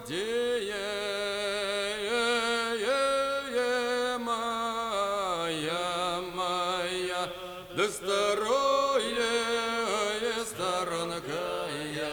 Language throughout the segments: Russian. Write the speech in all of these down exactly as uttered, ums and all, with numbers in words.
моя, моя, да старое сторонка я.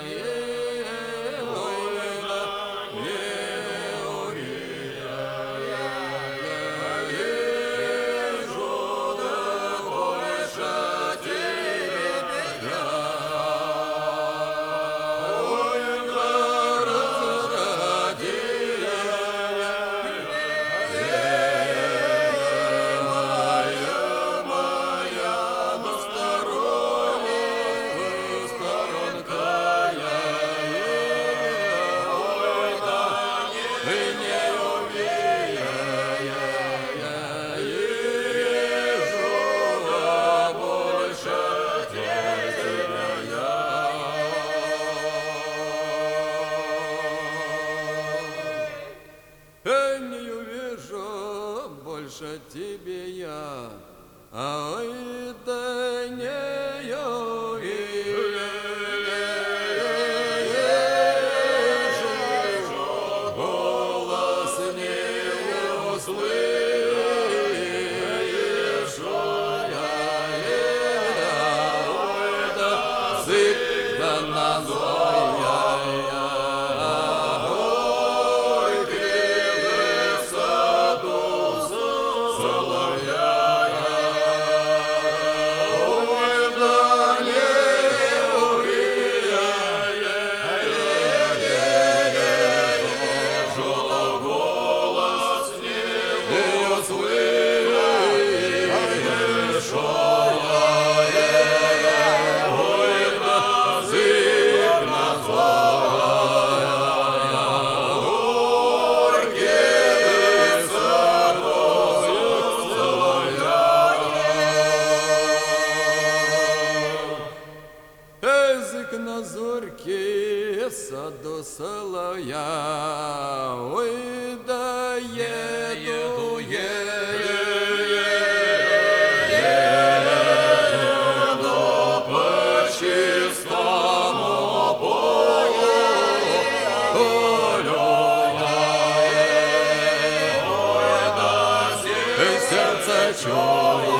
Не увижу больше тебе я, ой, да не увижу, голос не услышу я, ой, да язык да назлой я. На зорьке саду соловья, ой, да еду, еду, еду по чистому полю, ой, да сердце чую.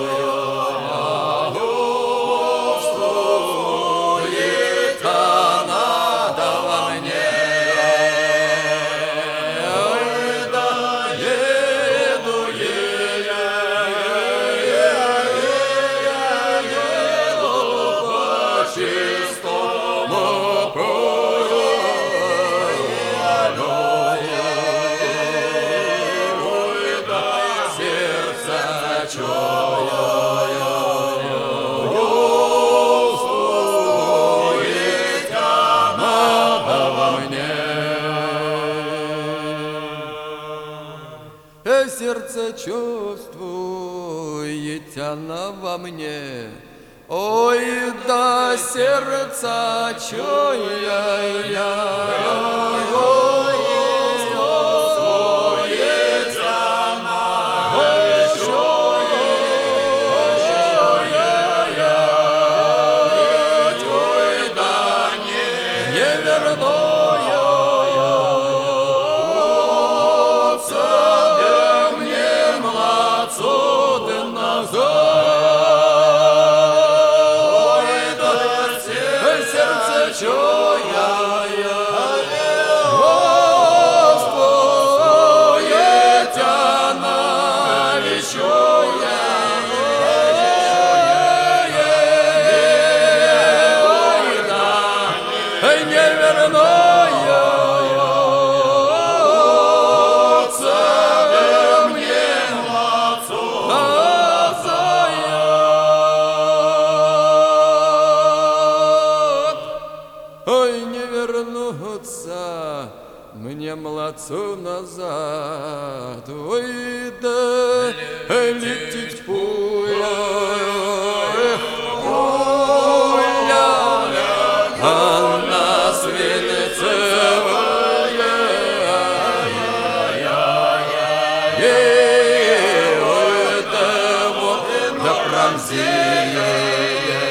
Сердце чувствует она во мне, ой, да сердце чуя я, ой, чувствует она еще я, ой, да не, не верну. Ой, не вернуться мне, младцу, назад, ой, да лететь пуля, пуля, она свинцевая, ой, да вот, да пронзила.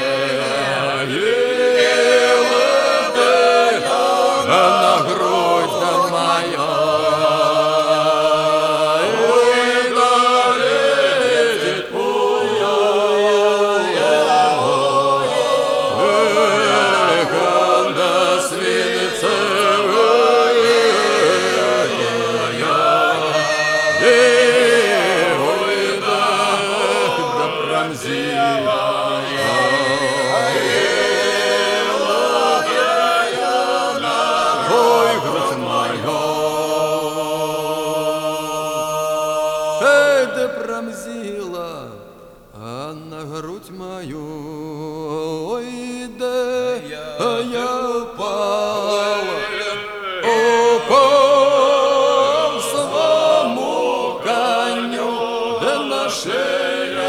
На грудь а я упал, упал своему коню, да на шею,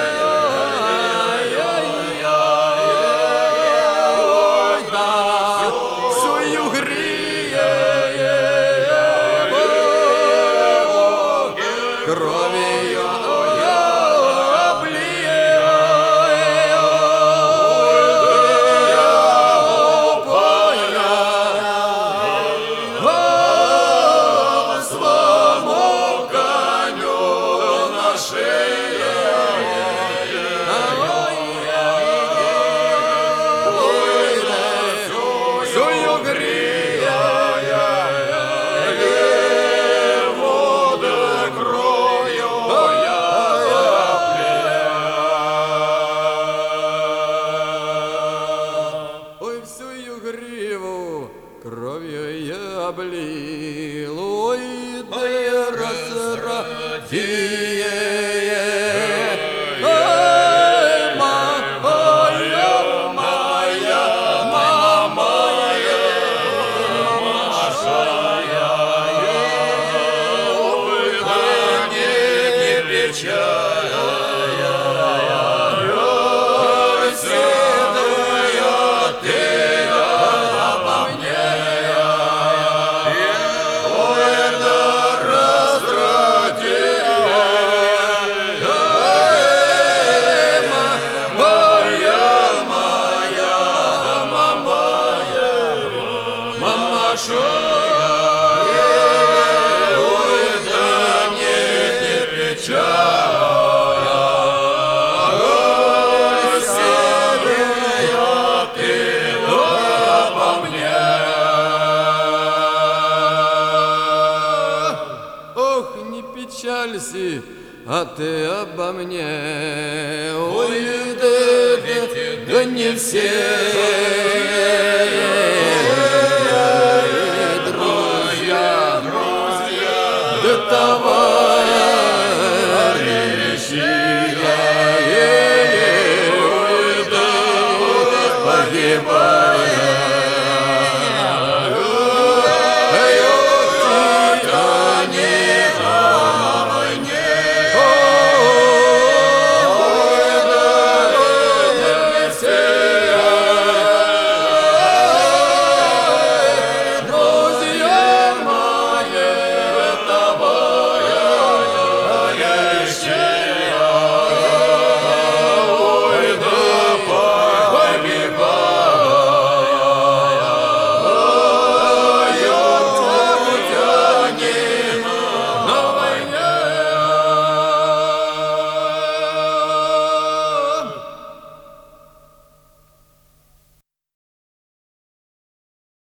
ой, да, всю грею кровью кровью я облил, ой, да я разрадие. Ай, моя, моя, мама моя, Машая, ой, да не, не печаль. Ой, да не, не печаль, ой, сильная ты обо мне. Ох, не печалься, а ты обо мне. Ой, да, да, да не все. Да товарищи, ой, да погибай.